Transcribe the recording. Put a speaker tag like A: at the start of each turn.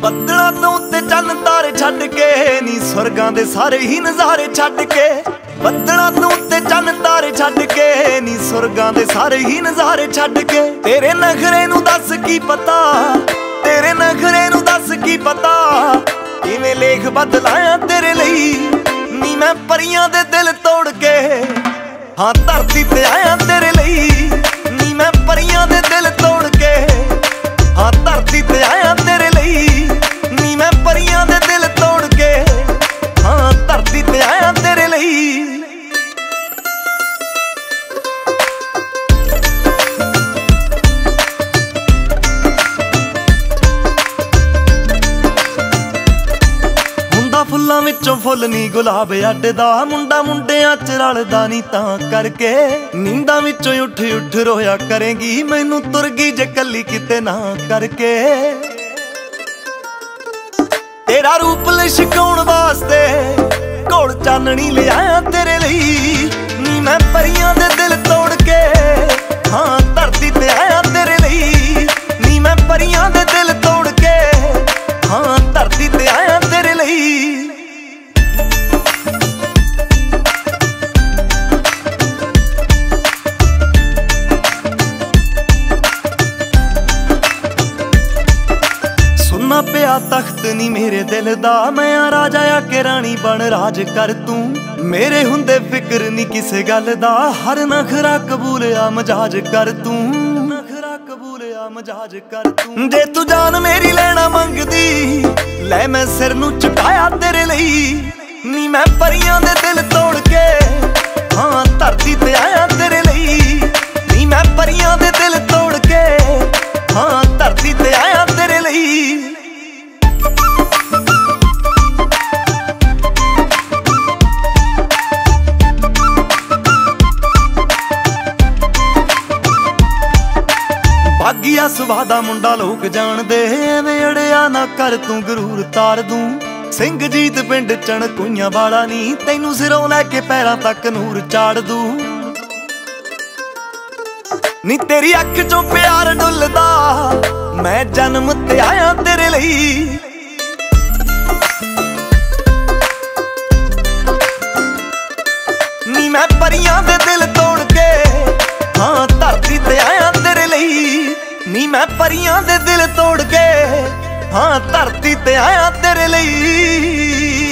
A: ਬੱਦਲਾਂ ਤੋਂ ਉੱਤੇ ਚੰਨ ਤਾਰੇ ਛੱਡ ਕੇ ਨੀ ਸੁਰਗਾਂ ਦੇ ਸਾਰੇ ਹੀ ਨਜ਼ਾਰੇ ਛੱਡ ਕੇ। ਬੱਦਲਾਂ ਤੋਂ ਉੱਤੇ ਚੰਨ ਤਾਰੇ ਛੱਡ ਕੇ ਨੀ ਸੁਰਗਾਂ ਦੇ ਸਾਰੇ ਹੀ ਨਜ਼ਾਰੇ ਛੱਡ ਕੇ। ਤੇਰੇ ਨਖਰੇ ਨੂੰ ਦੱਸ ਕੀ ਪਤਾ, ਤੇਰੇ ਨਖਰੇ ਨੂੰ ਦੱਸ ਕੀ ਪਤਾ, ਕਿਵੇਂ ਲੇਖ ਬਦਲਾਇਆ ਤੇਰੇ ਲਈ ਨੀ ਮੈਂ ਪਰੀਆਂ ਦੇ ਦਿਲ ਤੋੜ ਕੇ। ਹਾਂ ਧਰਤੀ ਤੇ ਆਇਆ ਤੇਰੇ ਲਈ ਨੀ ਮੈਂ ਪਰੀਆਂ ਦੇ ਦਿਲ ਤੋੜ ਕੇ। ਹਾਂ ਧਰਤੀ ਤੇ ਆਇਆ ਤੇਰੇ ਲਈ ਨੀ ਮੈਂ ਪਰੀਆਂ ਦੇ ਦਿਲ ਤੋੜ ਕੇ। ਹਾਂ ਧਰਤੀ ਤੇ ਆਇਆ ਤੇਰੇ ਲਈ। ਫੁੱਲਾਂ ਵਿੱਚੋਂ ਫੁੱਲ ਨੀ ਗੁਲਾਬ ਅੱਡਦਾ, ਮੁੰਡਾ ਮੁੰਡਿਆਂ ਚ ਰਲਦਾ ਨੀ ਤਾਂ ਕਰਕੇ। ਨੀਂਦਾਂ ਵਿੱਚੋਂ ਉੱਠ ਉੱਠ ਰੋਇਆ ਕਰੇਗੀ ਮੈਨੂੰ ਤੁਰ ਗਈ ਜੇ ਕੱਲੀ ਕਿਤੇ ਨਾ ਕਰਕੇ। ਤੇਰਾ ਰੂਪ ਲਿਸ਼ਕਾਉਣ ਵਾਸਤੇ ਕੋਲ ਚਾਨਣੀ ਲਿਆਇਆ ਤੇਰੇ ਲਈ ਨੀ ਮੈਂ ਪਰੀਆਂ ਦੇ ਦਿਲ ਤੋੜ ਕੇ। ਹਾਂ ਧਰਤੀ ਤੇ ਆਇਆ ਤੇਰੇ ਲਈ ਨੀ ਮੈਂ ਪਰੀਆਂ ਦੇ ਦਿਲ ਤੋੜ ਕੇ। ਹਾਂ ਧਰਤੀ ਤੇ ਆਇਆ ਤੇਰੇ ਲਈ। ਸੁਣਨਾ ਪਿਆ ਤਖਤ ਨੀ ਮੇਰੇ ਦਿਲ ਦਾ, ਮੈਂ ਆ ਰਾਜਾ ਆ ਕੇ ਰਾਣੀ ਬਣ ਰਾਜ ਕਰ ਤੂੰ। ਮੇਰੇ ਹੁੰਦੇ ਫਿਕਰ ਨੀ ਕਿਸੇ ਗੱਲ ਦਾ, ਹਰ ਨਖਰਾ ਕਬੂਲਿਆ ਮਜਾਜ ਕਰ ਤੂੰ। ਨਖਰਾ ਕਬੂਲਿਆ ਮਜਾਜ ਕਰ ਤੂੰ। ਜੇ ਤੂੰ ਜਾਨ ਮੇਰੀ ਲੈਣਾ ਮੰਗਦੀ ਲੈ ਮੈਂ ਸਿਰ ਨੂੰ ਝੁਕਾਇਆ ਤੇਰੇ ਲਈ ਨੀ ਮੈਂ ਪਰੀਆਂ ਦੇ ਦਿਲ ਤੋੜ ਕੇ। ਹਾਂ ਧਰਤੀ ਤੇ ਆਇਆ ਤੇਰੇ ਲਈ ਨੀ ਮੈਂ ਪਰੀਆਂ ਦੇ ਦਿਲ ਤੋੜ ਕੇ। ਹਾਂ ਧਰਤੀ ਤੇ ਆਇਆ ਤੇਰੇ ਲਈ। ਬਾਗੀਆ ਸੁਭਾ ਦਾ ਮੁੰਡਾ ਲੋਕ ਜਾਣਦੇ, ਐਵੇਂ ਅੜਿਆ ਨਾ ਕਰ ਤੂੰ ਗਰੂਰ ਤਾਰ ਦੂੰ। ਸਿੰਘਜੀਤ ਪਿੰਡ ਚਣਕੂਈਆਂ ਵਾਲਾ ਨੀ ਤੈਨੂੰ ਸਿਰੋਂ ਲੈ ਕੇ ਪੈਰਾਂ ਤੱਕ ਨੂਰ ਚਾੜ ਦੂੰ। ਨੀ ਤੇਰੀ ਅੱਖ ਚੋਂ ਪਿਆਰ ਡੁੱਲਦਾ, ਮੈਂ ਜਨਮ ਤੇ ਆਇਆ ਤੇਰੇ ਲਈ। ਨੀ ਮੈਂ ਪਰੀਆਂ ਦੇ ਦਿਲ ਤੋੜ ਕੇ। ਹਾਂ ਧਰਤੀ ਤੇ ਆਇਆ ਤੇਰੇ ਲਈ ਨੀ ਮੈਂ ਪਰੀਆਂ ਦੇ ਦਿਲ ਤੋੜ ਕੇ। ਹਾਂ ਧਰਤੀ ਤੇ ਆਇਆ ਤੇਰੇ ਲਈ।